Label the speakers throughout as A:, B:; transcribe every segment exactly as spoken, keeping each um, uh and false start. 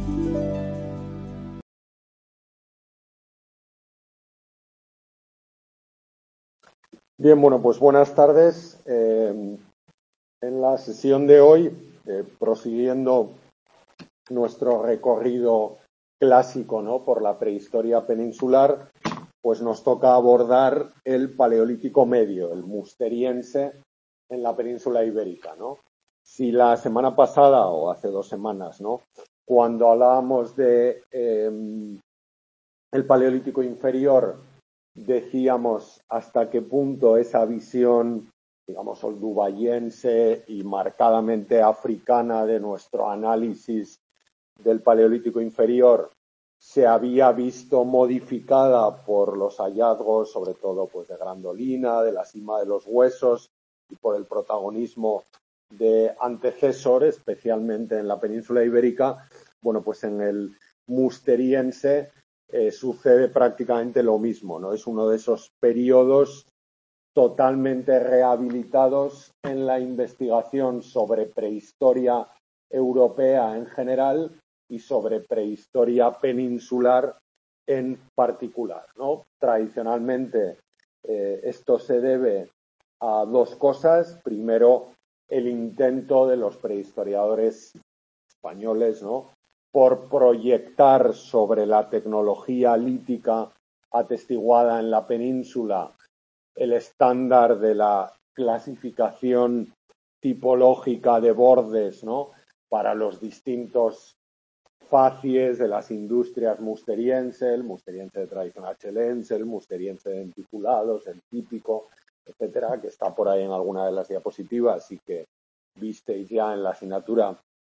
A: Bien, bueno, pues buenas tardes. Eh, en la sesión de hoy, eh, prosiguiendo nuestro recorrido clásico, ¿no?, por la prehistoria peninsular, pues nos toca abordar el Paleolítico Medio, el Musteriense en la península ibérica, ¿no? Si la semana pasada, o hace dos semanas, ¿no?, cuando hablábamos de eh, el Paleolítico Inferior, decíamos hasta qué punto esa visión, digamos, oldubayense y marcadamente africana de nuestro análisis del Paleolítico Inferior se había visto modificada por los hallazgos, sobre todo pues de Grandolina, de la Sima de los Huesos, y por el protagonismo de antecesores, especialmente en la península ibérica. Bueno, pues en el Musteriense eh, sucede prácticamente lo mismo, ¿no? Es uno de esos periodos totalmente rehabilitados en la investigación sobre prehistoria europea en general y sobre prehistoria peninsular en particular, ¿no? Tradicionalmente eh, esto se debe a dos cosas. Primero, el intento de los prehistoriadores españoles, ¿no?, por proyectar sobre la tecnología lítica atestiguada en la península el estándar de la clasificación tipológica de bordes, ¿no?, para los distintos facies de las industrias musteriense, el musteriense de tradición achelense, el musteriense de denticulados, el típico, etcétera, que está por ahí en alguna de las diapositivas y que visteis ya en la asignatura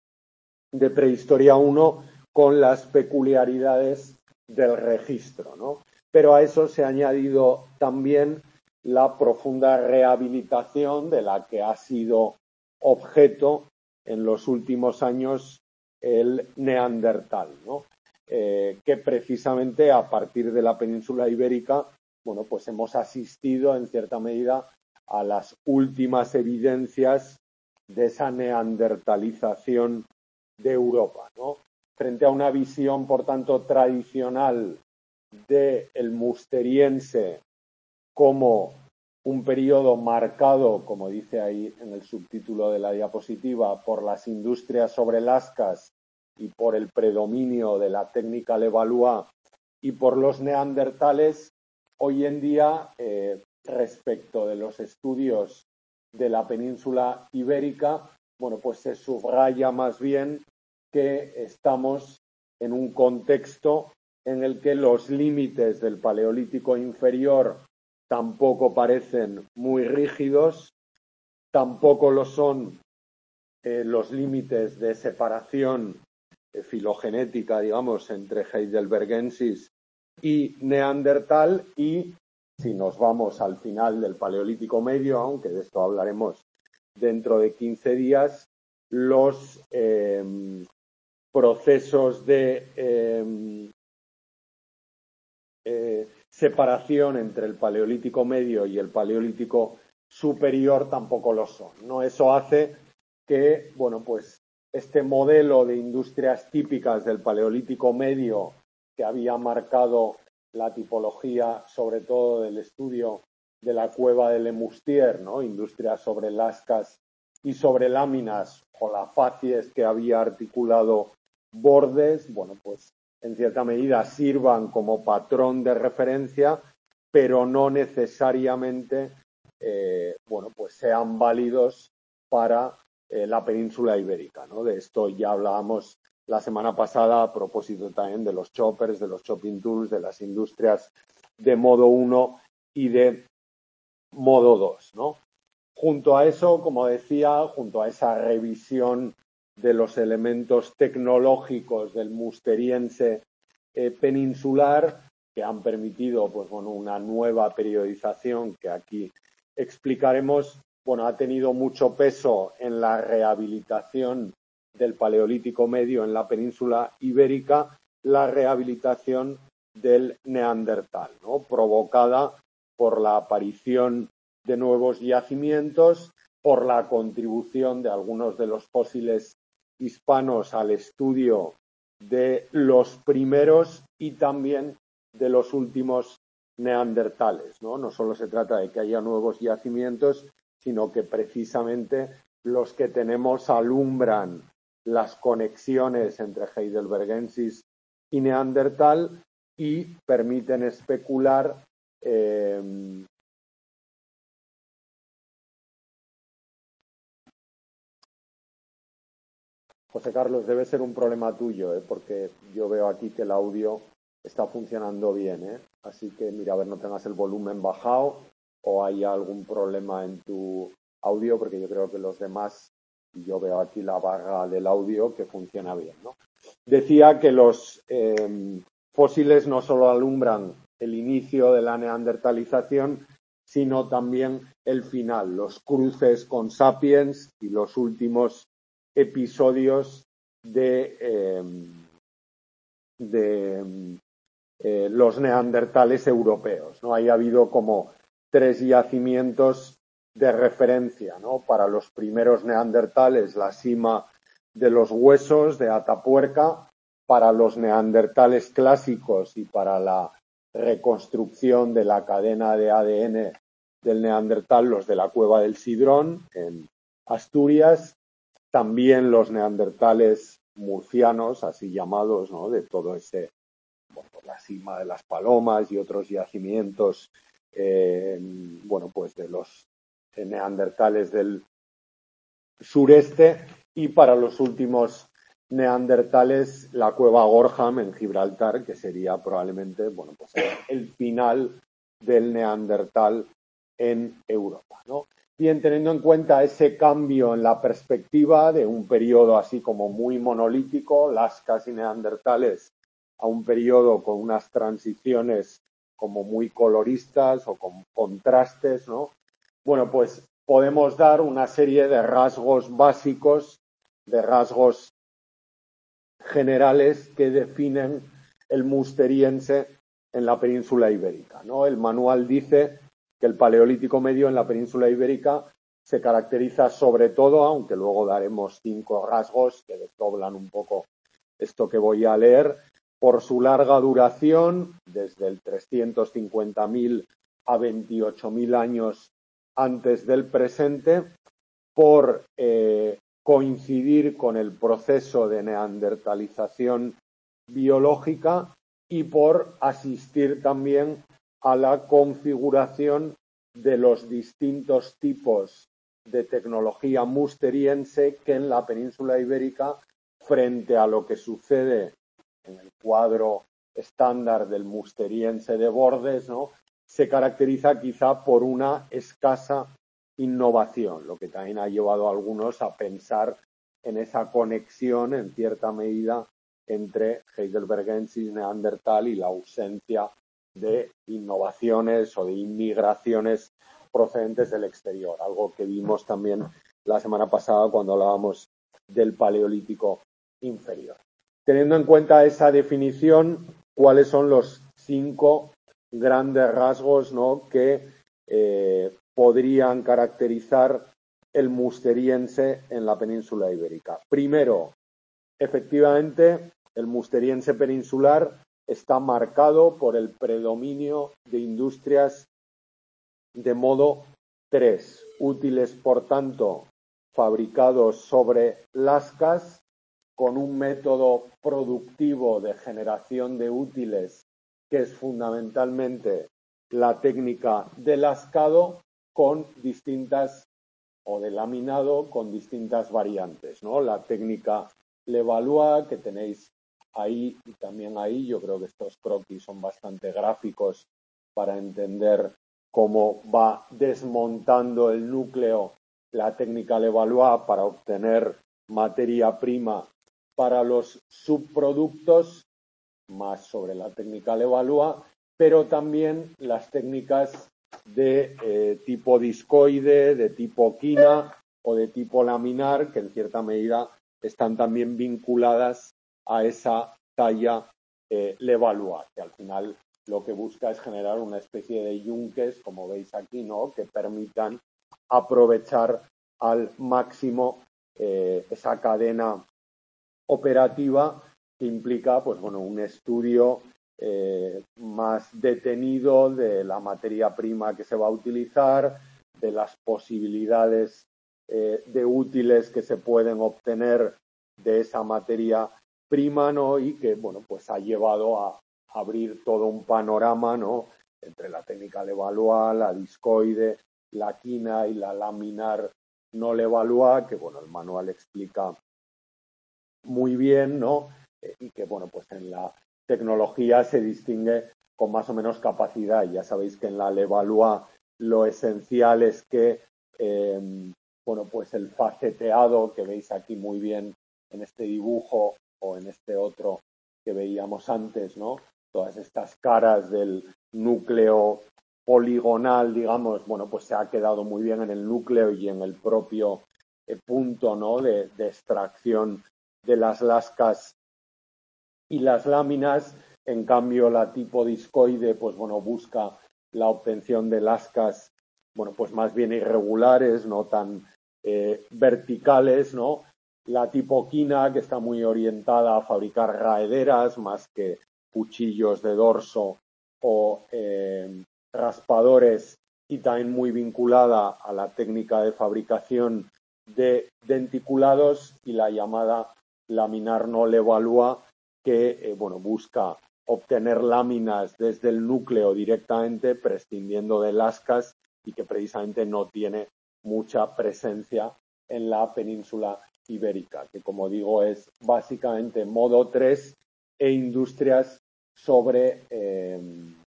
A: de Prehistoria uno, con las peculiaridades del registro, ¿no? Pero a eso se ha añadido también la profunda rehabilitación de la que ha sido objeto en los últimos años el neandertal, ¿no? Eh, que precisamente a partir de la península ibérica, bueno, pues hemos asistido en cierta medida a las últimas evidencias de esa neandertalización de Europa, ¿no? Frente a una visión, por tanto, tradicional del musteriense como un periodo marcado, como dice ahí en el subtítulo de la diapositiva, por las industrias sobre lascas y por el predominio de la técnica Levallois y por los neandertales, hoy en día, eh, respecto de los estudios de la península ibérica, bueno, pues se subraya más bien que estamos en un contexto en el que los límites del Paleolítico inferior tampoco parecen muy rígidos, tampoco lo son eh, los límites de separación eh, filogenética, digamos, entre heidelbergensis y neandertal, y si nos vamos al final del Paleolítico medio, aunque de esto hablaremos dentro de quince días, los eh, procesos de eh, eh, separación entre el Paleolítico medio y el Paleolítico superior tampoco lo son, ¿no? Eso hace que, bueno, pues este modelo de industrias típicas del Paleolítico medio, que había marcado la tipología, sobre todo del estudio de la cueva de Le Moustier, ¿no?, industrias sobre lascas y sobre láminas, o la facies que había articulado bordes, bueno, pues en cierta medida sirvan como patrón de referencia, pero no necesariamente eh, bueno, pues sean válidos para eh, la península ibérica, ¿no? De esto ya hablábamos la semana pasada a propósito también de los choppers, de los chopping tools, de las industrias de modo uno y de modo dos, ¿no? Junto a eso, como decía, junto a esa revisión de los elementos tecnológicos del musteriense eh, peninsular, que han permitido, pues bueno, una nueva periodización que aquí explicaremos, bueno, ha tenido mucho peso en la rehabilitación del Paleolítico medio en la península ibérica, la rehabilitación del neandertal, ¿no?, provocada por la aparición de nuevos yacimientos, por la contribución de algunos de los fósiles hispanos al estudio de los primeros y también de los últimos neandertales, ¿no? No solo se trata de que haya nuevos yacimientos, sino que precisamente los que tenemos alumbran las conexiones entre heidelbergensis y neandertal y permiten especular eh, José Carlos, debe ser un problema tuyo, ¿eh? Porque yo veo aquí que el audio está funcionando bien, ¿eh? Así que mira, a ver, no tengas el volumen bajado o hay algún problema en tu audio, porque yo creo que los demás, yo veo aquí la barra del audio que funciona bien, ¿no? Decía que los eh, fósiles no solo alumbran el inicio de la neandertalización, sino también el final, los cruces con sapiens y los últimos episodios de, eh, de eh, los neandertales europeos, ¿no? Ahí ha habido como tres yacimientos de referencia, ¿no? Para los primeros neandertales, la cima de los huesos de Atapuerca, para los neandertales clásicos y para la reconstrucción de la cadena de A D N del neandertal, los de la cueva del Sidrón en Asturias, también los neandertales murcianos, así llamados, ¿no? De todo ese, bueno, la cima de las Palomas y otros yacimientos, eh, bueno, pues de los neandertales del sureste, y para los últimos neandertales la cueva Gorham en Gibraltar, que sería probablemente, bueno, pues el final del neandertal en Europa, ¿no? Bien, teniendo en cuenta ese cambio en la perspectiva de un periodo así como muy monolítico, lascas y neandertales, a un periodo con unas transiciones como muy coloristas o con contrastes, ¿no? Bueno, pues podemos dar una serie de rasgos básicos, de rasgos generales que definen el musteriense en la península ibérica, ¿no? El manual dice que el Paleolítico Medio en la península ibérica se caracteriza sobre todo, aunque luego daremos cinco rasgos que desdoblan un poco esto que voy a leer, por su larga duración, desde el trescientos cincuenta mil a veintiocho mil años antes del presente, por eh, coincidir con el proceso de neandertalización biológica y por asistir también a la configuración de los distintos tipos de tecnología musteriense que en la península ibérica, frente a lo que sucede en el cuadro estándar del musteriense de Bordes, ¿no?, se caracteriza quizá por una escasa innovación, lo que también ha llevado a algunos a pensar en esa conexión, en cierta medida, entre heidelbergensis, neandertal y la ausencia de innovaciones o de inmigraciones procedentes del exterior, algo que vimos también la semana pasada cuando hablábamos del Paleolítico inferior. Teniendo en cuenta esa definición, ¿cuáles son los cinco grandes rasgos, ¿no?, que eh, podrían caracterizar el musteriense en la península ibérica? Primero, efectivamente, el musteriense peninsular está marcado por el predominio de industrias de modo tres, útiles, por tanto, fabricados sobre lascas, con un método productivo de generación de útiles que es fundamentalmente la técnica de lascado, con distintas, o de laminado con distintas variantes, ¿no? La técnica Levallois, que tenéis ahí y también ahí, yo creo que estos croquis son bastante gráficos para entender cómo va desmontando el núcleo la técnica Levallois para obtener materia prima para los subproductos, más sobre la técnica Levallois, pero también las técnicas de eh, tipo discoide, de tipo quina o de tipo laminar, que en cierta medida están también vinculadas a esa talla eh, Levallois, que al final lo que busca es generar una especie de yunques, como veis aquí, ¿no?, que permitan aprovechar al máximo eh, esa cadena operativa que implica, pues bueno, un estudio eh, más detenido de la materia prima que se va a utilizar, de las posibilidades eh, de útiles que se pueden obtener de esa materia prima, ¿no? Y que, bueno, pues ha llevado a abrir todo un panorama, ¿no? Entre la técnica Levallois, la discoide, la quina y la laminar no Levallois, que, bueno, el manual explica muy bien, ¿no? Eh, y que, bueno, pues en la tecnología se distingue con más o menos capacidad. Ya sabéis que en la Levallois lo esencial es que, eh, bueno, pues el faceteado que veis aquí muy bien en este dibujo o en este otro que veíamos antes, ¿no? Todas estas caras del núcleo poligonal, digamos, bueno, pues se ha quedado muy bien en el núcleo y en el propio eh, punto, ¿no? de, de extracción de las lascas y las láminas. En cambio, la tipo discoide, pues bueno, busca la obtención de lascas, bueno, pues más bien irregulares, no tan eh, verticales, ¿no? La tipo quina, que está muy orientada a fabricar raederas más que cuchillos de dorso o eh, raspadores, y también muy vinculada a la técnica de fabricación de denticulados, y la llamada laminar no Levallois, que eh, bueno, busca obtener láminas desde el núcleo directamente, prescindiendo de lascas, y que precisamente no tiene mucha presencia en la península ibérica, que, como digo, es básicamente modo tres e industrias sobre, eh,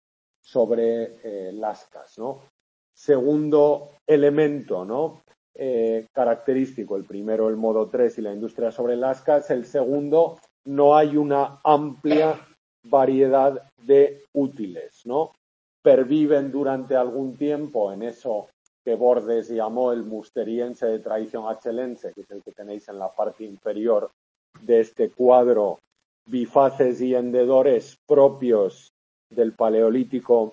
A: sobre eh, lascas, ¿no? Segundo elemento, ¿no? Eh, característico, el primero el modo tres y la industria sobre lascas, el segundo, no hay una amplia variedad de útiles, ¿no? Perviven durante algún tiempo en eso que Bordes llamó el musteriense de tradición achelense, que es el que tenéis en la parte inferior de este cuadro, bifaces y hendedores propios del Paleolítico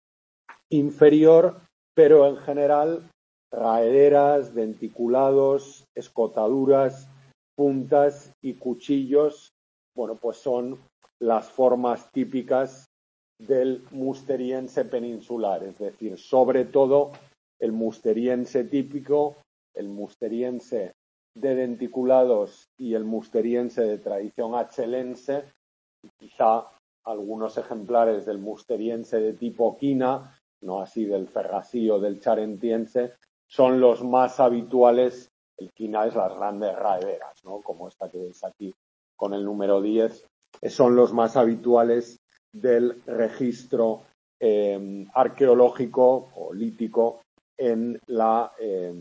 A: inferior, pero en general raederas, denticulados, escotaduras, puntas y cuchillos, bueno, pues son las formas típicas del musteriense peninsular, es decir, sobre todo el musteriense típico, el musteriense de denticulados y el musteriense de tradición achelense, y quizá algunos ejemplares del musteriense de tipo quina, no así del ferrasí o del charentiense, son los más habituales. El quina es las grandes raederas, ¿no? Como esta que veis aquí con el número diez, son los más habituales del registro eh, arqueológico o lítico en la eh,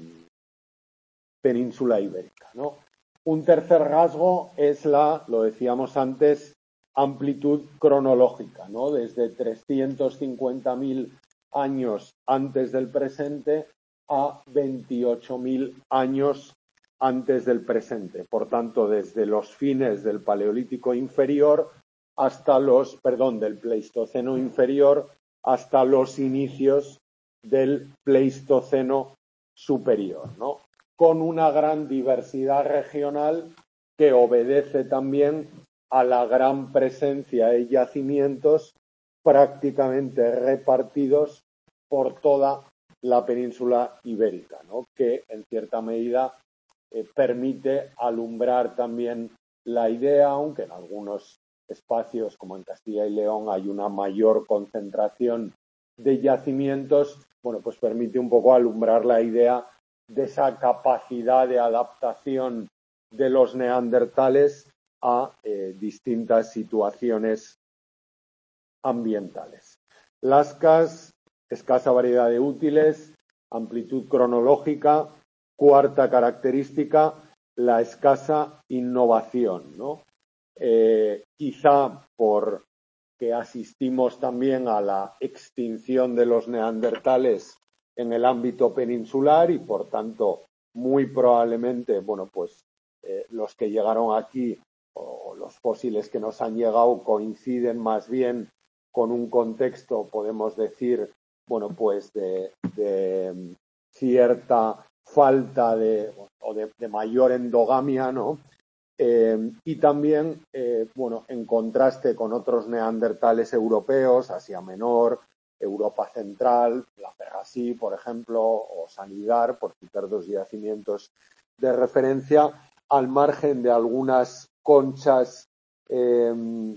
A: península ibérica, ¿no? Un tercer rasgo es la, lo decíamos antes, amplitud cronológica, ¿no? Desde trescientos cincuenta mil años antes del presente a veintiocho mil años antes del presente. Por tanto, desde los fines del Paleolítico inferior hasta los, perdón, del Pleistoceno inferior hasta los inicios del Pleistoceno superior, ¿no? Con una gran diversidad regional que obedece también a la gran presencia de yacimientos prácticamente repartidos por toda la península ibérica, ¿no? Que en cierta medida eh, permite alumbrar también la idea, aunque en algunos espacios como en Castilla y León hay una mayor concentración de yacimientos, bueno, pues permite un poco alumbrar la idea de esa capacidad de adaptación de los neandertales a eh, distintas situaciones ambientales. Lascas, escasa variedad de útiles, amplitud cronológica, cuarta característica, la escasa innovación, ¿no? Eh, quizá por que asistimos también a la extinción de los neandertales en el ámbito peninsular y, por tanto, muy probablemente, bueno, pues eh, los que llegaron aquí o los fósiles que nos han llegado coinciden más bien con un contexto, podemos decir, bueno, pues de, de cierta falta de, o de, de mayor endogamia, ¿no? Eh, y también, eh, bueno, en contraste con otros neandertales europeos, Asia Menor, Europa Central, la Pegasí, por ejemplo, o Sanidar, por citar dos yacimientos de referencia, al margen de algunas conchas eh,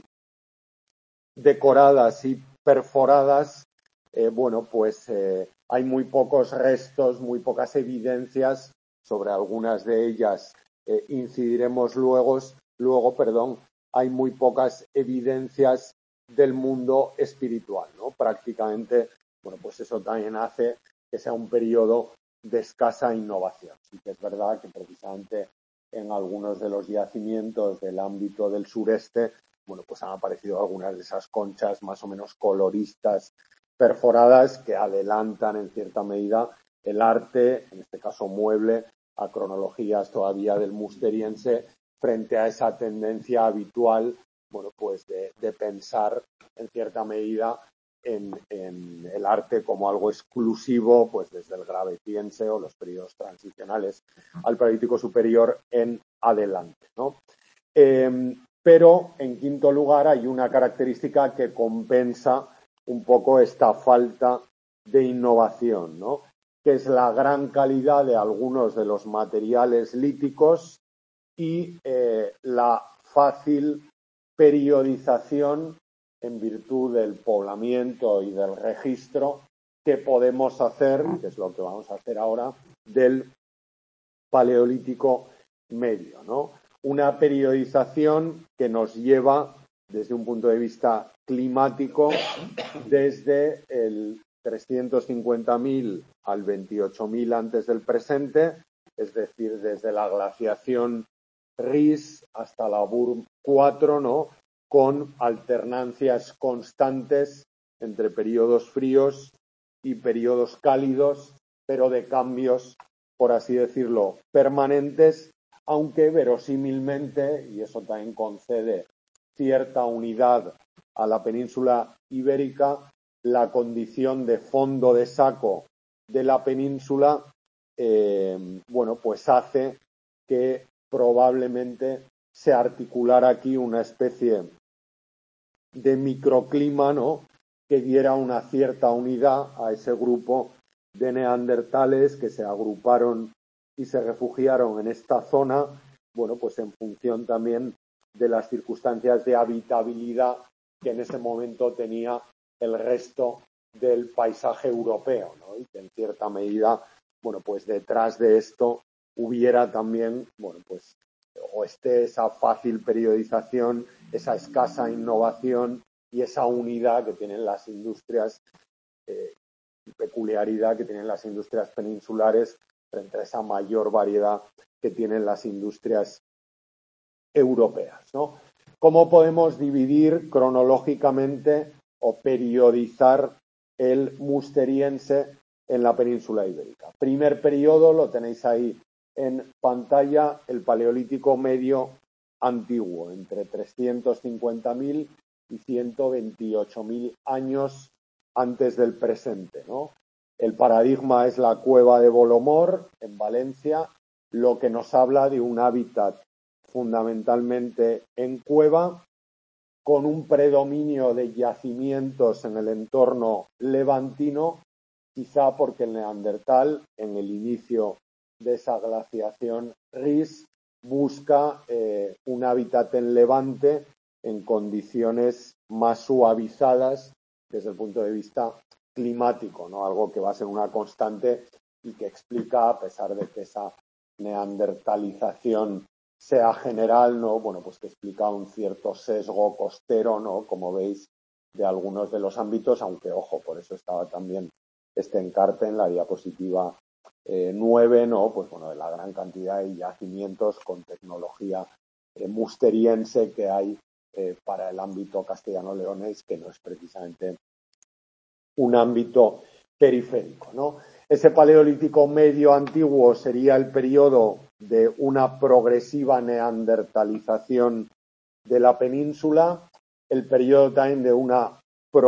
A: decoradas y perforadas, eh, bueno, pues eh, hay muy pocos restos, muy pocas evidencias, sobre algunas de ellas eh, incidiremos luego, luego, perdón, hay muy pocas evidencias del mundo espiritual, ¿no? Prácticamente, bueno, pues eso también hace que sea un periodo de escasa innovación. Sí que es verdad que precisamente en algunos de los yacimientos del ámbito del sureste, bueno, pues han aparecido algunas de esas conchas más o menos coloristas, perforadas, que adelantan en cierta medida el arte, en este caso mueble, a cronologías todavía del musteriense, frente a esa tendencia habitual, bueno, pues de, de pensar en cierta medida en, en el arte como algo exclusivo, pues desde el gravetiense o los periodos transicionales al paleolítico superior en adelante, ¿no? Eh, pero, en quinto lugar, hay una característica que compensa un poco esta falta de innovación, ¿no? Que es la gran calidad de algunos de los materiales líticos y eh, la fácil periodización en virtud del poblamiento y del registro que podemos hacer, que es lo que vamos a hacer ahora, del Paleolítico Medio, ¿no? Una periodización que nos lleva, desde un punto de vista climático, desde el trescientos cincuenta mil al veintiocho mil antes del presente, es decir, desde la glaciación Ries hasta la Burm cuatro, ¿no? Con alternancias constantes entre periodos fríos y periodos cálidos, pero de cambios, por así decirlo, permanentes, aunque verosímilmente, y eso también concede cierta unidad a la península ibérica, la condición de fondo de saco de la península, eh, bueno, pues hace que probablemente se articulara aquí una especie de microclima, ¿no? Que diera una cierta unidad a ese grupo de neandertales que se agruparon y se refugiaron en esta zona, bueno, pues en función también de las circunstancias de habitabilidad que en ese momento tenía el resto del paisaje europeo, ¿no? Y que en cierta medida, bueno, pues detrás de esto hubiera también, bueno, pues o esté esa fácil periodización, esa escasa innovación y esa unidad que tienen las industrias, eh, peculiaridad que tienen las industrias peninsulares frente a esa mayor variedad que tienen las industrias europeas, ¿no? ¿Cómo podemos dividir cronológicamente o periodizar el musteriense en la península ibérica? Primer periodo, lo tenéis ahí en pantalla, el Paleolítico Medio Antiguo, entre trescientos cincuenta mil y ciento veintiocho mil años antes del presente, ¿no? El paradigma es la cueva de Bolomor, en Valencia, lo que nos habla de un hábitat fundamentalmente en cueva, con un predominio de yacimientos en el entorno levantino, quizá porque el neandertal, en el inicio de esa glaciación Ries, busca eh, un hábitat en Levante en condiciones más suavizadas desde el punto de vista climático, ¿no? Algo que va a ser una constante y que explica, a pesar de que esa neandertalización sea general, ¿no? Bueno, pues que explica un cierto sesgo costero, ¿no? Como veis, de algunos de los ámbitos, aunque, ojo, por eso estaba también este encarte en la diapositiva eh, nueve, ¿no? Pues bueno, de la gran cantidad de yacimientos con tecnología eh, musteriense que hay eh, para el ámbito castellano-leonés, que no es precisamente un ámbito periférico, ¿no? Ese Paleolítico Medio Antiguo sería el periodo de una progresiva neandertalización de la península, el periodo también de una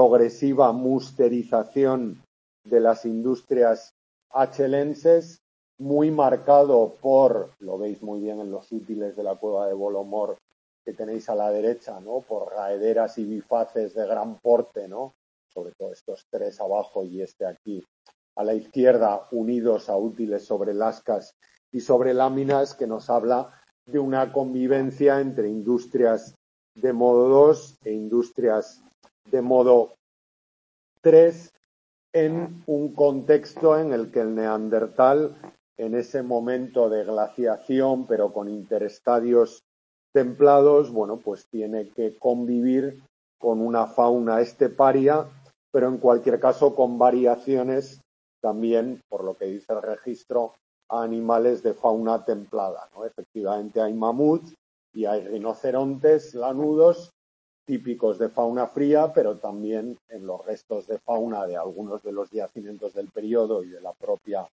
A: progresiva musterización de las industrias achelenses muy marcado por, lo veis muy bien en los útiles de la cueva de Bolomor que tenéis a la derecha, ¿no? Por raederas y bifaces de gran porte, ¿no? Sobre todo estos tres abajo y este aquí a la izquierda, unidos a útiles sobre lascas y sobre láminas, que nos habla de una convivencia entre industrias de modo dos e industrias de modo tres en un contexto en el que el Neandertal, en ese momento de glaciación, pero con interestadios templados, bueno, pues tiene que convivir con una fauna esteparia, pero en cualquier caso con variaciones también, por lo que dice el registro, a animales de fauna templada, ¿no? Efectivamente hay mamuts y hay rinocerontes lanudos típicos de fauna fría, pero también en los restos de fauna de algunos de los yacimientos del periodo y de la propia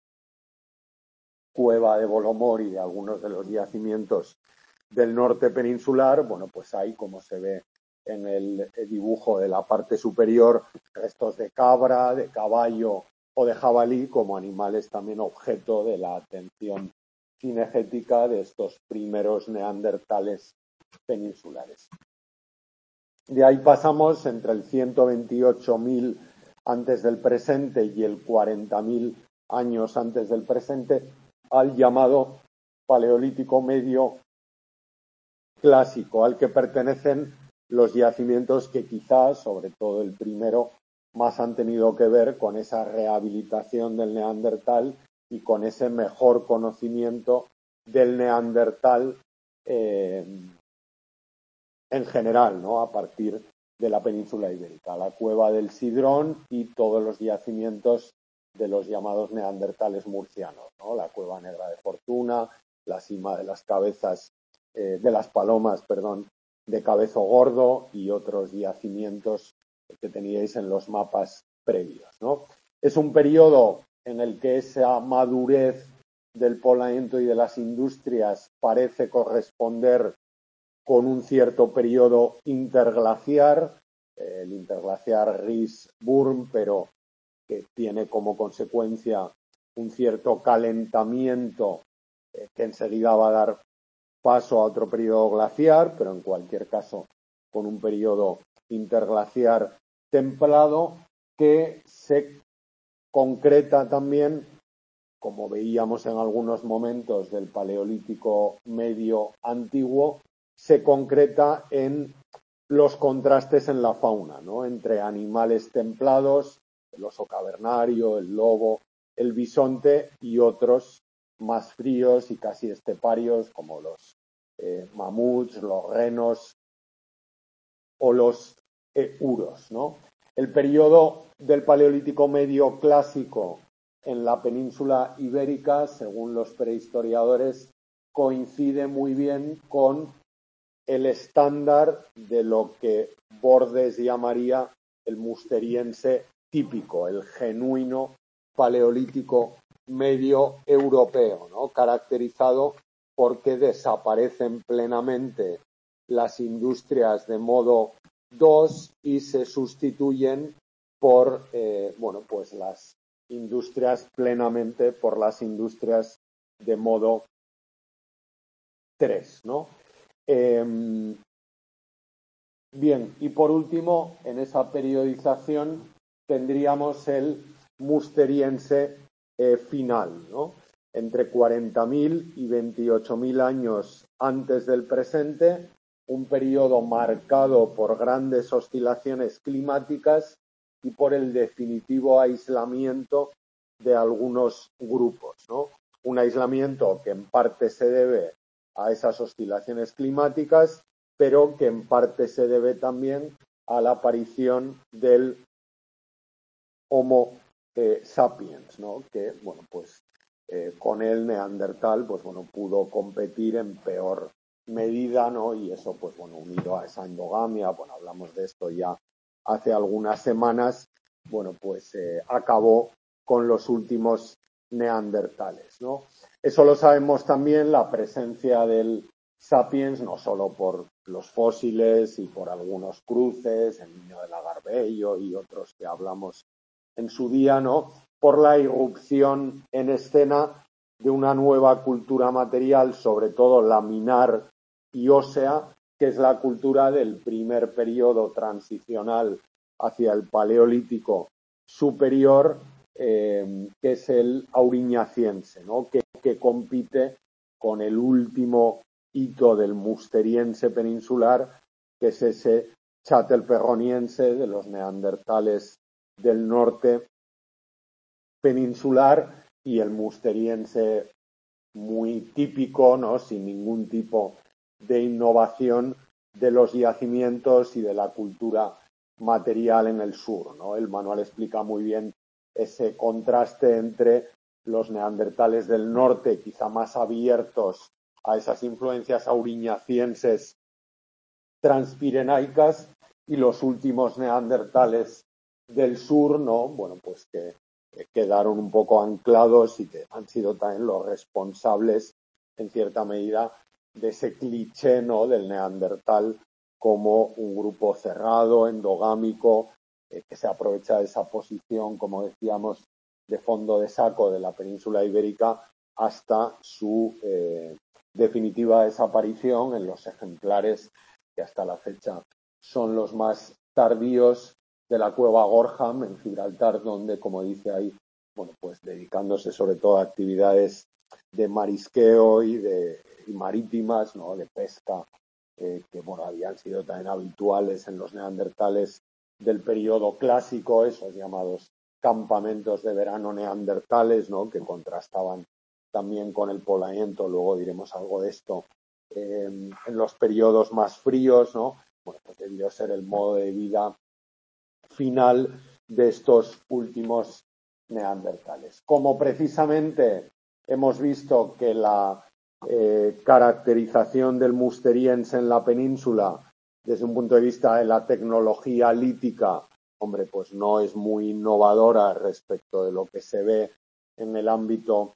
A: cueva de Bolomor y de algunos de los yacimientos del norte peninsular, bueno, pues hay, como se ve en el dibujo de la parte superior, restos de cabra, de caballo o de jabalí como animales también objeto de la atención cinegética de estos primeros neandertales peninsulares. De ahí pasamos entre el ciento veintiocho mil antes del presente y el cuarenta mil años antes del presente al llamado Paleolítico Medio Clásico, al que pertenecen los yacimientos que quizás, sobre todo el primero, más han tenido que ver con esa rehabilitación del Neandertal y con ese mejor conocimiento del Neandertal eh, en general, ¿no? A partir de la península ibérica, la cueva del Sidrón y todos los yacimientos de los llamados neandertales murcianos, ¿no? La cueva negra de Fortuna, la cima de las cabezas, eh, de las palomas, perdón, de Cabezo Gordo y otros yacimientos que teníais en los mapas previos, ¿no? Es un periodo en el que esa madurez del poblamiento y de las industrias parece corresponder con un cierto periodo interglaciar, eh, el interglaciar Rees-Burn, pero que tiene como consecuencia un cierto calentamiento eh, que enseguida va a dar paso a otro periodo glaciar, pero en cualquier caso con un periodo interglaciar templado que se concreta también, como veíamos en algunos momentos del Paleolítico Medio Antiguo, se concreta en los contrastes en la fauna, ¿no? Entre animales templados, el oso cavernario, el lobo, el bisonte y otros más fríos y casi esteparios como los eh, mamuts, los renos o los eh, uros, ¿no? El periodo del Paleolítico Medio Clásico en la península ibérica, según los prehistoriadores, coincide muy bien con el estándar de lo que Bordes llamaría el musteriense típico, el genuino paleolítico medio europeo, ¿no? Caracterizado porque desaparecen plenamente las industrias de modo dos y se sustituyen por, eh, bueno, pues las industrias plenamente por las industrias de modo tres, ¿no? Eh, bien, y por último, en esa periodización tendríamos el musteriense eh, final, ¿no? Entre cuarenta mil y veintiocho mil años antes del presente, un periodo marcado por grandes oscilaciones climáticas y por el definitivo aislamiento de algunos grupos, ¿no? Un aislamiento que en parte se debe a esas oscilaciones climáticas, pero que en parte se debe también a la aparición del Homo eh, sapiens, ¿no? Que, bueno, pues eh, con el Neandertal, pues bueno, pudo competir en peor medida, ¿no? Y eso, pues bueno, unido a esa endogamia, bueno, hablamos de esto ya hace algunas semanas, bueno, pues eh, acabó con los últimos neandertales, ¿no? Eso lo sabemos también, la presencia del sapiens, no solo por los fósiles y por algunos cruces, el niño de la Garbello y otros que hablamos en su día, ¿no? Por la irrupción en escena de una nueva cultura material, sobre todo laminar y ósea, que es la cultura del primer periodo transicional hacia el Paleolítico superior, eh, que es el auriñaciense, ¿no? que, que compite con el último hito del musteriense peninsular, que es ese chatelperroniense de los neandertales del norte peninsular, y el musteriense muy típico, ¿no? Sin ningún tipo de innovación, de los yacimientos y de la cultura material en el sur, ¿no? El manual explica muy bien ese contraste entre los neandertales del norte, quizá más abiertos a esas influencias auriñacienses transpirenaicas, y los últimos neandertales del sur, ¿no? Bueno, pues que quedaron un poco anclados y que han sido también los responsables, en cierta medida, de ese cliché, ¿no? Del neandertal como un grupo cerrado, endogámico, eh, que se aprovecha de esa posición, como decíamos, de fondo de saco de la península ibérica hasta su eh, definitiva desaparición en los ejemplares que hasta la fecha son los más tardíos de la cueva Gorham en Gibraltar, donde, como dice ahí, bueno, pues dedicándose sobre todo a actividades de marisqueo y de y marítimas, ¿no? De pesca, eh, que bueno, habían sido también habituales en los neandertales del periodo clásico, esos llamados campamentos de verano neandertales, ¿no? Que contrastaban también con el poblamiento, luego diremos algo de esto, eh, en los periodos más fríos, ¿no? Bueno, pues debió ser el modo de vida final de estos últimos neandertales. Como precisamente hemos visto que la eh, caracterización del musteriense en la península, desde un punto de vista de la tecnología lítica, hombre, pues no es muy innovadora respecto de lo que se ve en el ámbito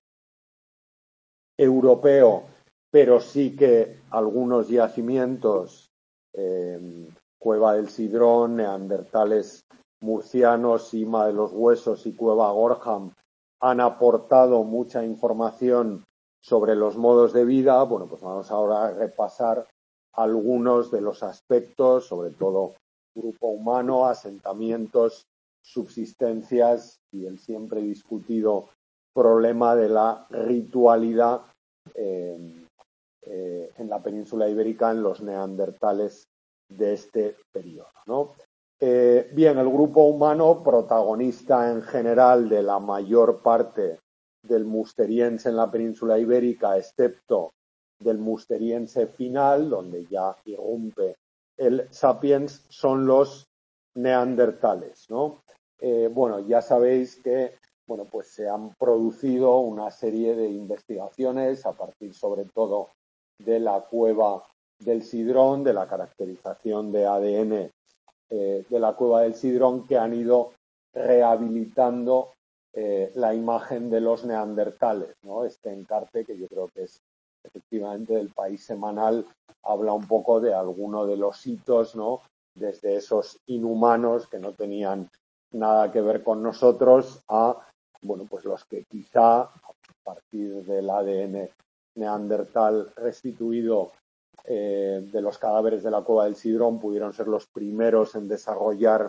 A: europeo, pero sí que algunos yacimientos, eh, Cueva del Sidrón, neandertales murcianos, Cima de los Huesos y Cueva Gorham, han aportado mucha información sobre los modos de vida. Bueno, pues vamos ahora a repasar algunos de los aspectos, sobre todo grupo humano, asentamientos, subsistencias y el siempre discutido problema de la ritualidad eh, eh, en la península ibérica en los neandertales de este periodo, ¿no? Eh, bien, el grupo humano, protagonista en general de la mayor parte del musteriense en la península ibérica, excepto del musteriense final, donde ya irrumpe el sapiens, son los neandertales, ¿no? Eh, bueno, ya sabéis que bueno, pues se han producido una serie de investigaciones a partir sobre todo de la cueva del Sidrón, de la caracterización de A D N eh, de la cueva del Sidrón, que han ido rehabilitando eh, la imagen de los neandertales, ¿no? Este encarte, que yo creo que es efectivamente del País Semanal, habla un poco de alguno de los hitos, ¿no? Desde esos inhumanos que no tenían nada que ver con nosotros a, bueno, pues los que quizá a partir del A D N neandertal restituido eh, de los cadáveres de la cueva del Sidrón pudieron ser los primeros en desarrollar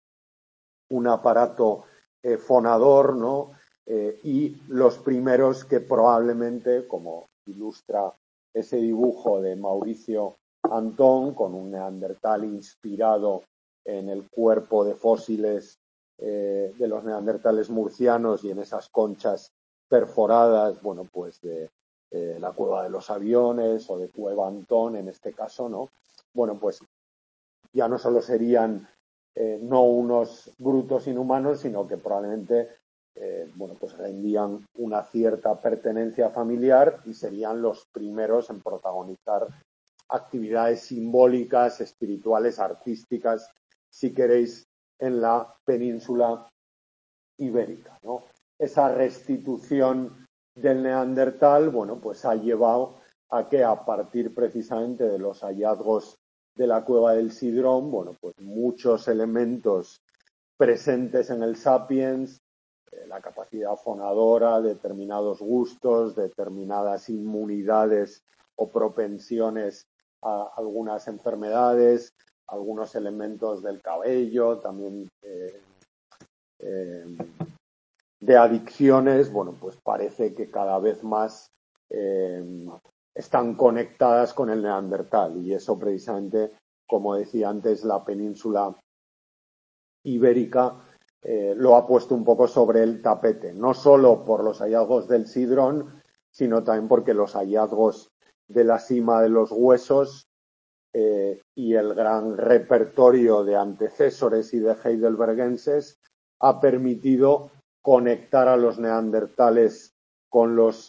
A: un aparato eh, fonador, ¿no? Eh, y los primeros que probablemente, como ilustra ese dibujo de Mauricio Antón, con un neandertal inspirado en el cuerpo de fósiles eh, de los neandertales murcianos y en esas conchas perforadas, bueno, pues de eh, la cueva de los aviones o de Cueva Antón en este caso, ¿no? Bueno, pues ya no solo serían eh, no unos brutos inhumanos, sino que probablemente eh, bueno, pues rendían una cierta pertenencia familiar y serían los primeros en protagonizar actividades simbólicas, espirituales, artísticas, si queréis, en la península ibérica, ¿no? Esa restitución del neandertal, bueno, pues ha llevado a que a partir precisamente de los hallazgos de la cueva del Sidrón, bueno, pues muchos elementos presentes en el Sapiens, eh, la capacidad fonadora, determinados gustos, determinadas inmunidades o propensiones a algunas enfermedades, algunos elementos del cabello, también eh, eh, de adicciones, bueno, pues parece que cada vez más eh, están conectadas con el neandertal, y eso precisamente, como decía antes, la península ibérica eh, lo ha puesto un poco sobre el tapete, no solo por los hallazgos del sidrón, sino también porque los hallazgos de la cima de los huesos eh, y el gran repertorio de antecesores y de heidelbergenses ha permitido conectar a los neandertales con los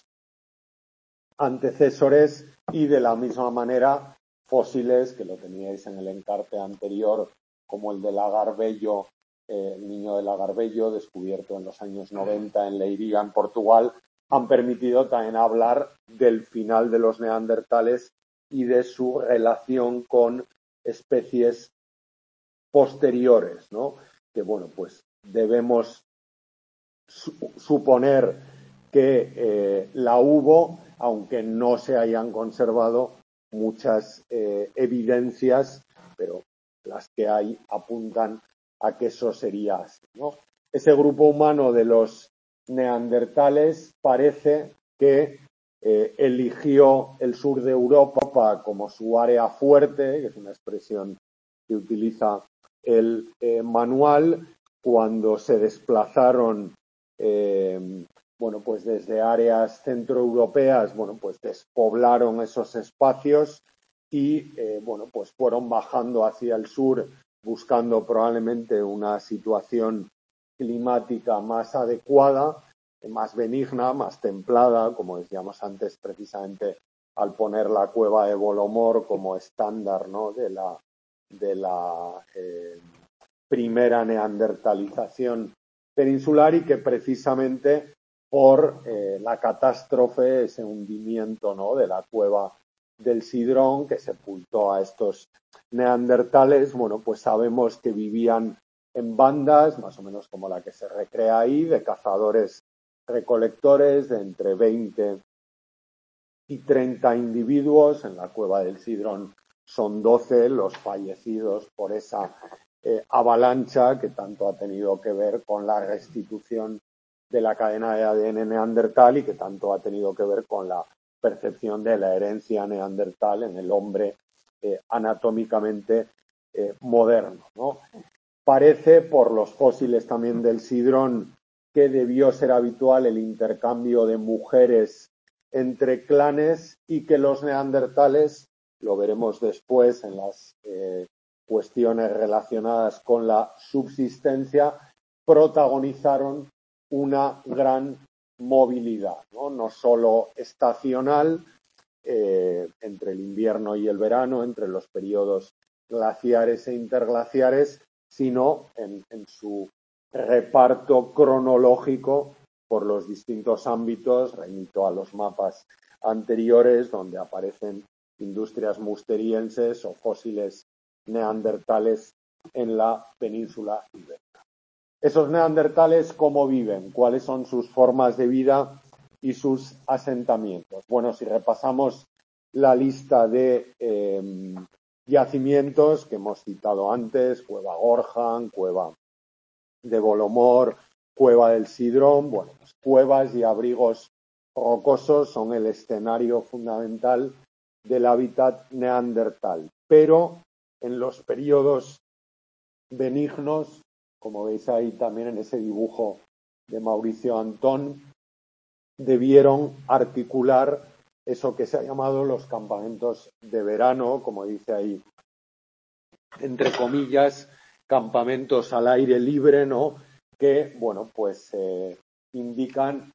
A: antecesores, y de la misma manera fósiles, que lo teníais en el encarte anterior, como el de Lagarbello, eh, el niño de Lagarbello, descubierto en los años noventa en Leiria, en Portugal, han permitido también hablar del final de los neandertales y de su relación con especies posteriores, ¿no? Que, bueno, pues debemos su- suponer que eh, la hubo, aunque no se hayan conservado muchas eh, evidencias, pero las que hay apuntan a que eso sería así, ¿no? Ese grupo humano de los neandertales parece que eh, eligió el sur de Europa como su área fuerte, que es una expresión que utiliza el eh, manual, cuando se desplazaron eh, bueno, pues desde áreas centroeuropeas, bueno, pues despoblaron esos espacios y, eh, bueno, pues fueron bajando hacia el sur buscando probablemente una situación climática más adecuada, más benigna, más templada, como decíamos antes, precisamente al poner la cueva de Bolomor como estándar, ¿no?, de la, de la eh, primera neandertalización peninsular, y que precisamente por eh, la catástrofe, ese hundimiento, ¿no?, de la cueva del Sidrón, que sepultó a estos neandertales, bueno, pues sabemos que vivían en bandas, más o menos como la que se recrea ahí, de cazadores recolectores, de entre veinte y treinta individuos. En la cueva del Sidrón son doce los fallecidos por esa eh, avalancha, que tanto ha tenido que ver con la restitución de la cadena de A D N neandertal, y que tanto ha tenido que ver con la percepción de la herencia neandertal en el hombre eh, anatómicamente eh, moderno, ¿no? Parece, por los fósiles también del Sidrón, que debió ser habitual el intercambio de mujeres entre clanes, y que los neandertales, lo veremos después en las eh, cuestiones relacionadas con la subsistencia, protagonizaron una gran movilidad, no, no solo estacional, eh, entre el invierno y el verano, entre los periodos glaciares e interglaciares, sino en, en su reparto cronológico por los distintos ámbitos. Remito a los mapas anteriores donde aparecen industrias musterienses o fósiles neandertales en la península ibérica. Esos neandertales, ¿cómo viven? ¿Cuáles son sus formas de vida y sus asentamientos? Bueno, si repasamos la lista de eh, yacimientos que hemos citado antes, Cueva Gorjan, Cueva de Bolomor, Cueva del Sidrón, bueno, pues cuevas y abrigos rocosos son el escenario fundamental del hábitat neandertal. Pero en los periodos benignos, como veis ahí también en ese dibujo de Mauricio Antón, debieron articular eso que se ha llamado los campamentos de verano, como dice ahí, entre comillas, campamentos al aire libre, ¿no?, que, bueno, pues eh, indican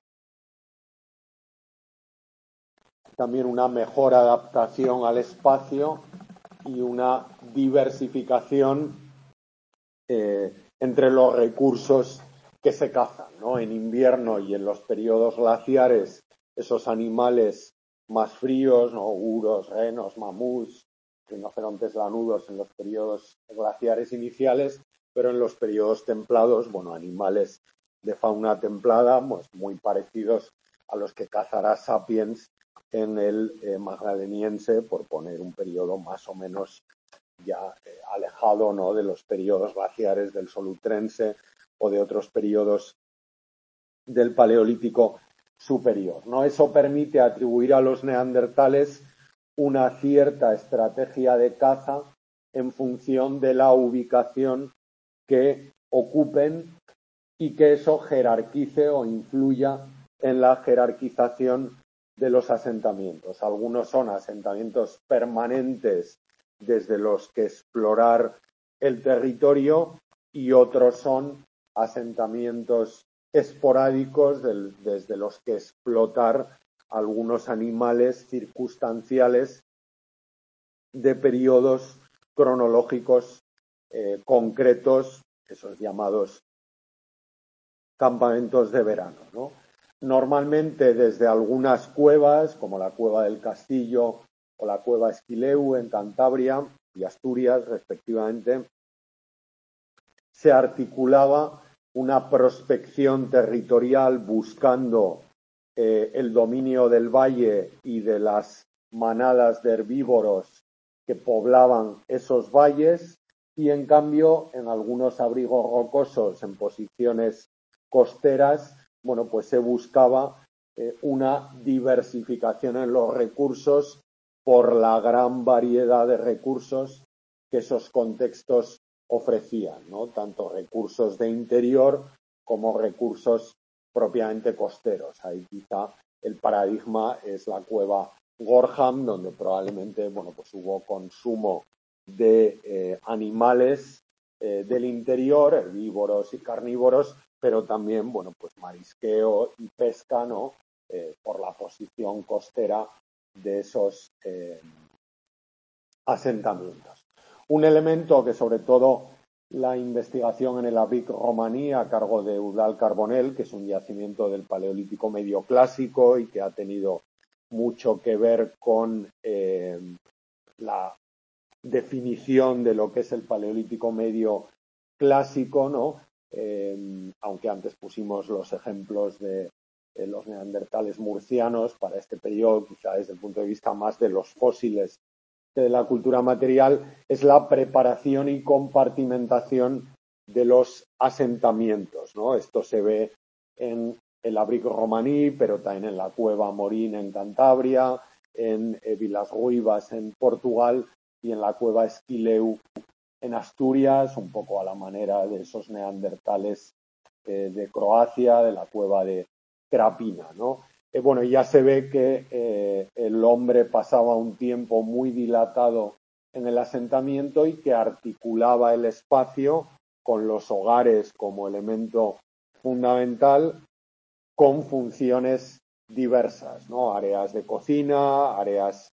A: también una mejor adaptación al espacio y una diversificación eh, entre los recursos que se cazan, ¿no? En invierno y en los periodos glaciares, esos animales más fríos, ¿no?, uros, renos, mamuts, rinocerontes lanudos en los periodos glaciares iniciales, pero en los periodos templados, bueno, animales de fauna templada, pues muy parecidos a los que cazará Sapiens en el eh, Magdaleniense, por poner un periodo más o menos ya eh, alejado, ¿no?, de los periodos glaciares del Solutrense o de otros periodos del Paleolítico superior, ¿no? Eso permite atribuir a los neandertales una cierta estrategia de caza en función de la ubicación que ocupen y que eso jerarquice o influya en la jerarquización de los asentamientos. Algunos son asentamientos permanentes desde los que explorar el territorio y otros son asentamientos esporádicos del, desde los que explotar algunos animales circunstanciales de periodos cronológicos eh, concretos, esos llamados campamentos de verano, ¿no? Normalmente desde algunas cuevas, como la Cueva del Castillo o la Cueva Esquileu en Cantabria y Asturias, respectivamente, se articulaba una prospección territorial buscando eh, el dominio del valle y de las manadas de herbívoros que poblaban esos valles, y en cambio en algunos abrigos rocosos en posiciones costeras, bueno, pues se buscaba eh, una diversificación en los recursos por la gran variedad de recursos que esos contextos ofrecían, ¿no? Tanto recursos de interior como recursos propiamente costeros. Ahí quizá el paradigma es la cueva Gorham, donde probablemente, bueno, pues hubo consumo de eh, animales eh, del interior, herbívoros y carnívoros, pero también, bueno, pues marisqueo y pesca, ¿no? Eh, por la posición costera de esos eh, asentamientos. Un elemento que sobre todo la investigación en el Abric romaní a cargo de Eudald Carbonell, que es un yacimiento del Paleolítico Medio Clásico y que ha tenido mucho que ver con eh, la definición de lo que es el Paleolítico Medio Clásico, ¿no? Eh, aunque antes pusimos los ejemplos de, de los neandertales murcianos para este periodo, quizá desde el punto de vista más de los fósiles de la cultura material, es la preparación y compartimentación de los asentamientos, ¿no? Esto se ve en el Abric romaní, pero también en la Cueva Morín en Cantabria, en eh, Vilas-Ruivas en Portugal y en la Cueva Esquileu en Asturias, un poco a la manera de esos neandertales eh, de Croacia, de la Cueva de Krapina, ¿no? Eh, bueno, ya se ve que eh, el hombre pasaba un tiempo muy dilatado en el asentamiento y que articulaba el espacio con los hogares como elemento fundamental, con funciones diversas, ¿no? Áreas de cocina, áreas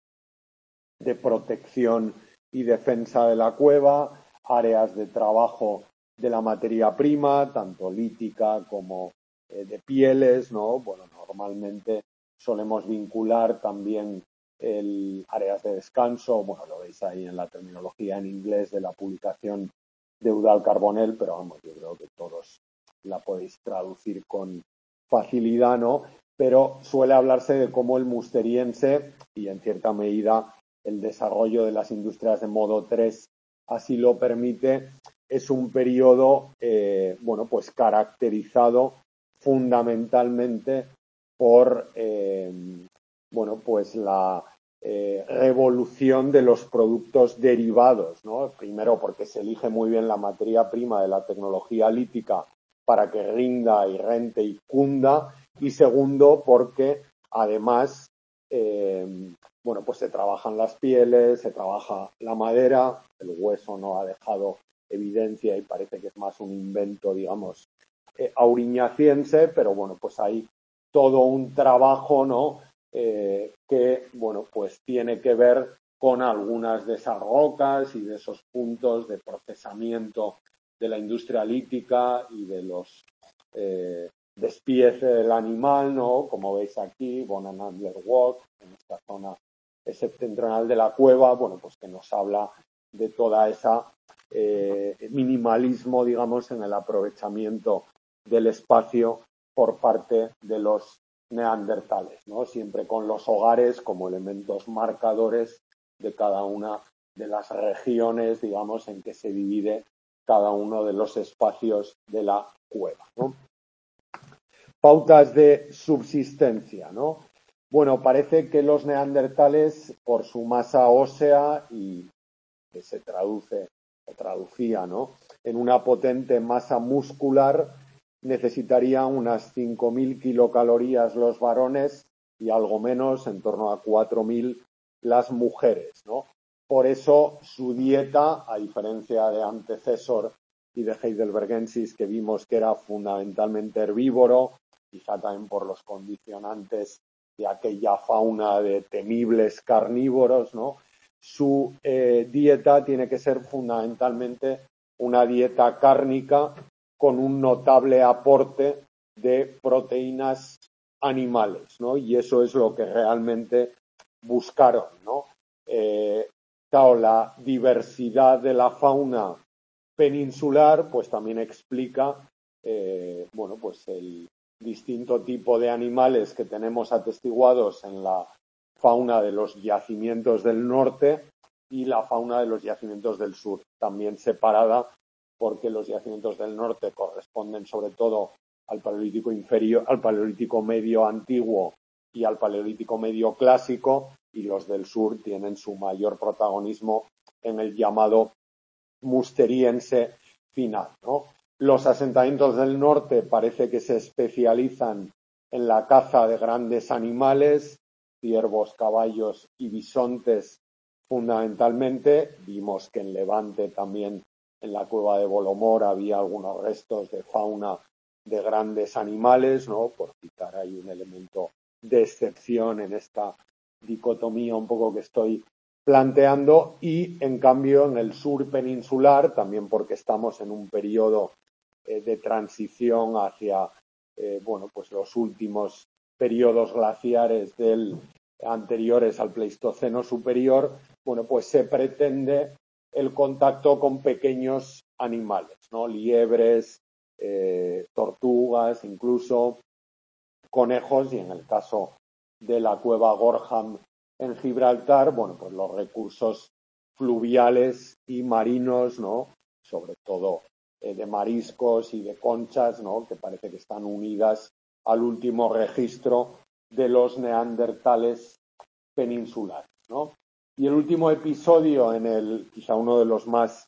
A: de protección y defensa de la cueva, áreas de trabajo de la materia prima, tanto lítica como eh, de pieles, ¿no? Bueno, normalmente solemos vincular también el áreas de descanso, bueno, lo veis ahí en la terminología en inglés de la publicación de Eudald Carbonell, pero vamos, yo creo que todos la podéis traducir con facilidad, ¿no? Pero suele hablarse de cómo el musteriense, y en cierta medida el desarrollo de las industrias de modo tres así lo permite, es un periodo, eh, bueno, pues caracterizado fundamentalmente por, eh, bueno, pues la eh, revolución de los productos derivados, ¿no? Primero porque se elige muy bien la materia prima de la tecnología lítica para que rinda y rente y cunda, y segundo porque además eh, bueno, pues se trabajan las pieles, se trabaja la madera, el hueso no ha dejado evidencia y parece que es más un invento, digamos, eh, auriñaciense, pero bueno, pues hay todo un trabajo, ¿no? Eh, que, bueno, pues tiene que ver con algunas de esas rocas y de esos puntos de procesamiento de la industria lítica y de los eh, despiece del animal, ¿no? Como veis aquí, Bonanandler Walk, en esta zona septentrional de la cueva, bueno, pues que nos habla de toda esa eh, minimalismo, digamos, en el aprovechamiento del espacio por parte de los neandertales, ¿no? Siempre con los hogares como elementos marcadores de cada una de las regiones, digamos, en que se divide cada uno de los espacios de la cueva, ¿no? Pautas de subsistencia, ¿no? Bueno, parece que los neandertales, por su masa ósea y que se traduce o traducía, ¿no?, en una potente masa muscular, necesitarían unas cinco mil kilocalorías los varones y algo menos, en torno a cuatro mil, las mujeres, ¿no? Por eso su dieta, a diferencia de Antecesor y de Heidelbergensis, que vimos que era fundamentalmente herbívoro, quizá también por los condicionantes de aquella fauna de temibles carnívoros, ¿no? Su eh, dieta tiene que ser fundamentalmente una dieta cárnica con un notable aporte de proteínas animales, ¿no? Y eso es lo que realmente buscaron, ¿no? Eh, claro, la diversidad de la fauna peninsular, pues también explica, eh, bueno, pues el distinto tipo de animales que tenemos atestiguados en la fauna de los yacimientos del norte y la fauna de los yacimientos del sur, también separada porque los yacimientos del norte corresponden sobre todo al Paleolítico inferior, al Paleolítico medio antiguo y al Paleolítico medio clásico, y los del sur tienen su mayor protagonismo en el llamado musteriense final, ¿no? Los asentamientos del norte parece que se especializan en la caza de grandes animales, ciervos, caballos y bisontes fundamentalmente. Vimos que en Levante también, en la cueva de Bolomor, había algunos restos de fauna de grandes animales, ¿no? Por citar ahí un elemento de excepción en esta dicotomía un poco que estoy planteando. Y en cambio en el sur peninsular, también porque estamos en un periodo eh, de transición hacia eh, bueno, pues los últimos periodos glaciares del anteriores al Pleistoceno superior, bueno, pues se pretende el contacto con pequeños animales, ¿no? Liebres, eh, tortugas, incluso conejos, y en el caso de la cueva Gorham en Gibraltar, bueno, pues los recursos fluviales y marinos, ¿no? Sobre todo eh, de mariscos y de conchas, ¿no? Que parece que están unidas al último registro de los neandertales peninsulares, ¿no? Y el último episodio, en el quizá uno de los más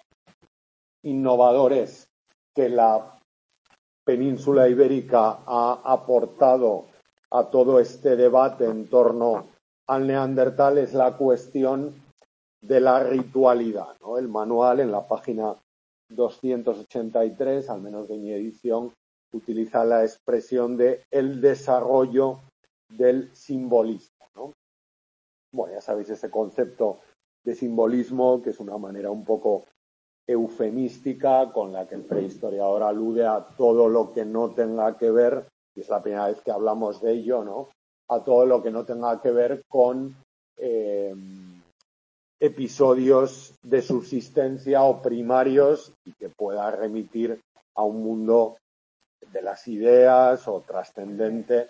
A: innovadores que la península ibérica ha aportado a todo este debate en torno al neandertal, es la cuestión de la ritualidad, ¿no? El manual, en la página doscientos ochenta y tres, al menos de mi edición, utiliza la expresión de el desarrollo del simbolismo, ¿no? Bueno, ya sabéis ese concepto de simbolismo, que es una manera un poco eufemística con la que el prehistoriador alude a todo lo que no tenga que ver, y es la primera vez que hablamos de ello, ¿no? A todo lo que no tenga que ver con eh, episodios de subsistencia o primarios y que pueda remitir a un mundo de las ideas o trascendente.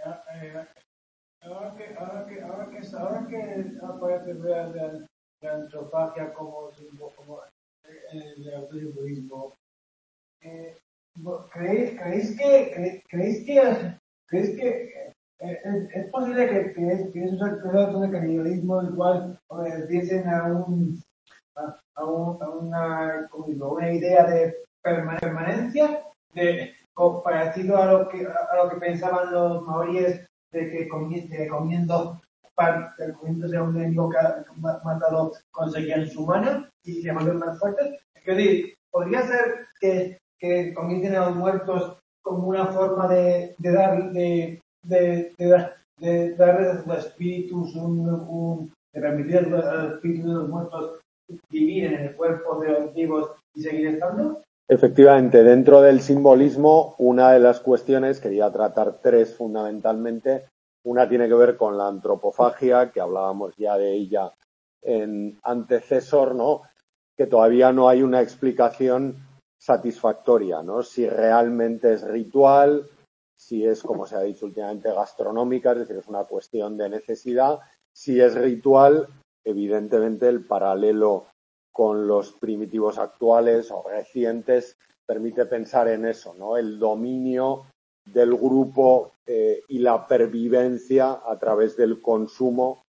B: Ahora que, ahora que, ahora que, ahora que aparece la, la antropofagia como, como el autosimbolismo, eh, ¿creéis, creéis que, creéis que, creéis que eh, es posible que, que, es, que es un acto de canibalismo el cual obedeciesen a un a, a, un, a una, como digo, una idea de permanencia, de parecido a lo que a lo que pensaban los maoríes de que comiendo, de comiendo pan, comiéndose a un enemigo que ha matado, conseguían su mano y se volvieron más fuertes? Es decir, podría ser que, que comiencen a los muertos como una forma de, de dar de, de, de, de, de darles a los espíritus un, un de permitir a los espíritus de los muertos vivir en el cuerpo de los vivos y seguir estando.
A: Efectivamente, dentro del simbolismo, una de las cuestiones, quería tratar tres fundamentalmente. Una tiene que ver con la antropofagia, que hablábamos ya de ella en Antecesor, ¿no? Que todavía no hay una explicación satisfactoria, ¿no? Si realmente es ritual, si es, como se ha dicho últimamente, gastronómica, es decir, es una cuestión de necesidad. Si es ritual, evidentemente el paralelo con los primitivos actuales o recientes permite pensar en eso, ¿no? El dominio del grupo eh, y la pervivencia a través del consumo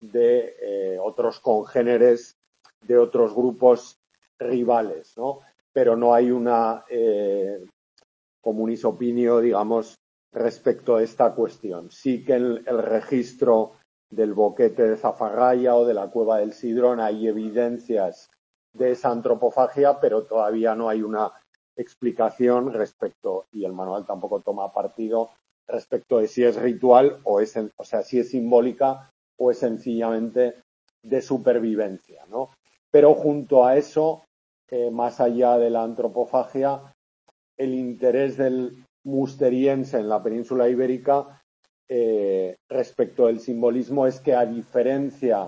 A: de eh, otros congéneres, de otros grupos rivales, ¿no? Pero no hay una eh, comunis opinio, digamos, respecto a esta cuestión. Sí que en el registro del boquete de Zafarraya o de la cueva del Sidrón hay evidencias de esa antropofagia, pero todavía no hay una explicación respecto, y el manual tampoco toma partido, respecto de si es ritual o es, o sea, si es simbólica o es sencillamente de supervivencia, ¿no? Pero junto a eso, eh, más allá de la antropofagia, el interés del musteriense en la península ibérica eh, respecto del simbolismo es que, a diferencia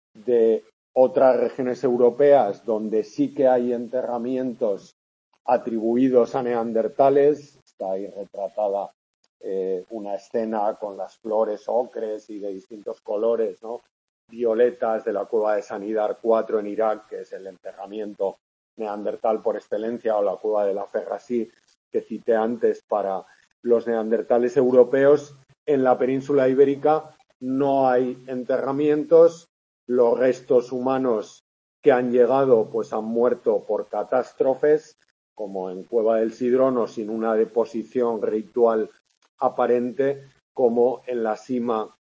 A: de otras regiones europeas donde sí que hay enterramientos atribuidos a neandertales, está ahí retratada eh, una escena con las flores ocres y de distintos colores, ¿no? Violetas de la cueva de Sanidar cuatro en Irak, que es el enterramiento neandertal por excelencia, o la cueva de la Ferrasí, que cité antes para los neandertales europeos. En la península ibérica no hay enterramientos, los restos humanos que han llegado pues han muerto por catástrofes, como en Cueva del Sidrón, o sin una deposición ritual aparente, como en la Sima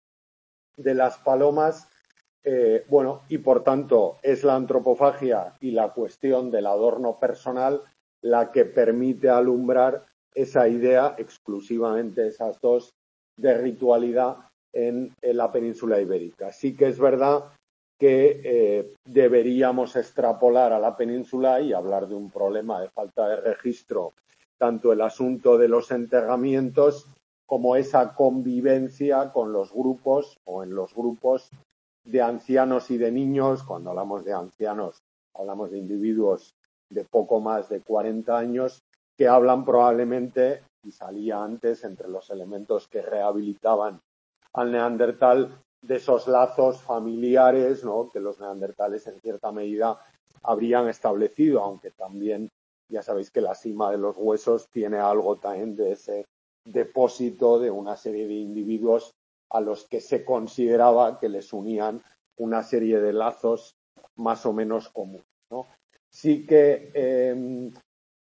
A: de las Palomas. Eh, bueno, y por tanto es la antropofagia y la cuestión del adorno personal la que permite alumbrar esa idea, exclusivamente esas dos, de ritualidad en, en la península ibérica. Sí que es verdad que eh, deberíamos extrapolar a la península y hablar de un problema de falta de registro, tanto el asunto de los enterramientos como esa convivencia con los grupos o en los grupos de ancianos y de niños. Cuando hablamos de ancianos, hablamos de individuos de poco más de cuarenta años que hablan probablemente, y salía antes entre los elementos que rehabilitaban al neandertal, de esos lazos familiares, ¿no?, que los neandertales en cierta medida habrían establecido, aunque también ya sabéis que la cima de los huesos tiene algo también de ese depósito de una serie de individuos a los que se consideraba que les unían una serie de lazos más o menos comunes, ¿no? Sí que eh,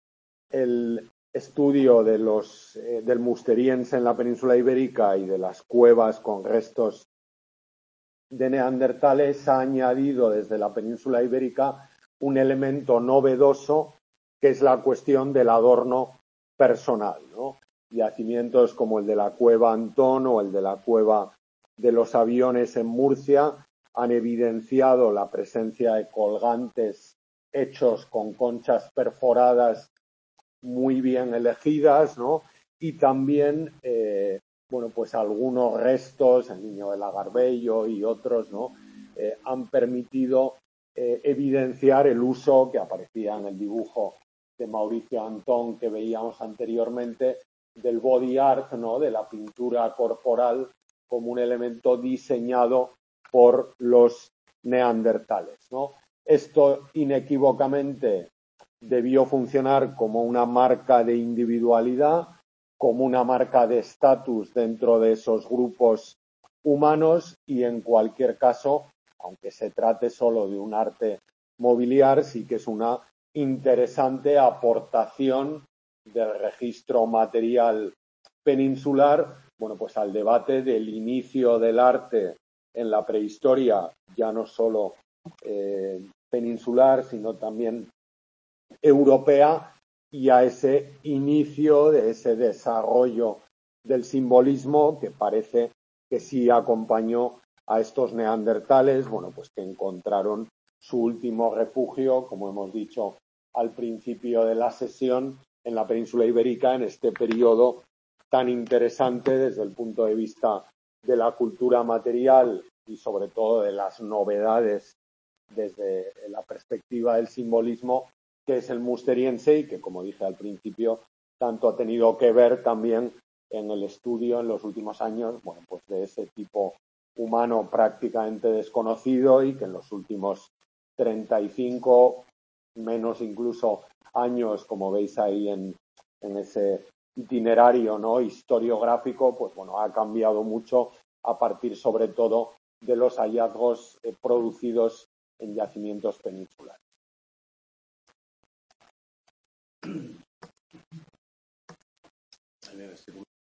A: el estudio de los, eh, del musteriense en la península ibérica y de las cuevas con restos de neandertales ha añadido desde la península ibérica un elemento novedoso, que es la cuestión del adorno personal, ¿no? Yacimientos como el de la cueva Antón o el de la cueva de los Aviones en Murcia han evidenciado la presencia de colgantes hechos con conchas perforadas muy bien elegidas, ¿no? Y también, eh, bueno, pues algunos restos, el niño de la Garbello y otros, ¿no?, eh, han permitido eh, evidenciar el uso que aparecía en el dibujo de Mauricio Antón que veíamos anteriormente del body art, ¿no?, de la pintura corporal, como un elemento diseñado por los neandertales, ¿no? Esto inequívocamente debió funcionar como una marca de individualidad, como una marca de estatus dentro de esos grupos humanos, y en cualquier caso, aunque se trate solo de un arte mobiliar, sí que es una interesante aportación del registro material peninsular, bueno, pues al debate del inicio del arte en la prehistoria, ya no solo eh, peninsular, sino también europea, y a ese inicio de ese desarrollo del simbolismo que parece que sí acompañó a estos neandertales, bueno, pues que encontraron su último refugio, como hemos dicho al principio de la sesión, en la península ibérica, en este periodo tan interesante desde el punto de vista de la cultura material y sobre todo de las novedades desde la perspectiva del simbolismo, que es el musteriense y que, como dije al principio, tanto ha tenido que ver también en el estudio en los últimos años, bueno, pues de ese tipo humano prácticamente desconocido y que en los últimos treinta y cinco, menos incluso años, como veis ahí en, en ese itinerario, ¿no?, historiográfico, pues bueno, ha cambiado mucho a partir sobre todo de los hallazgos eh, producidos en yacimientos peninsulares.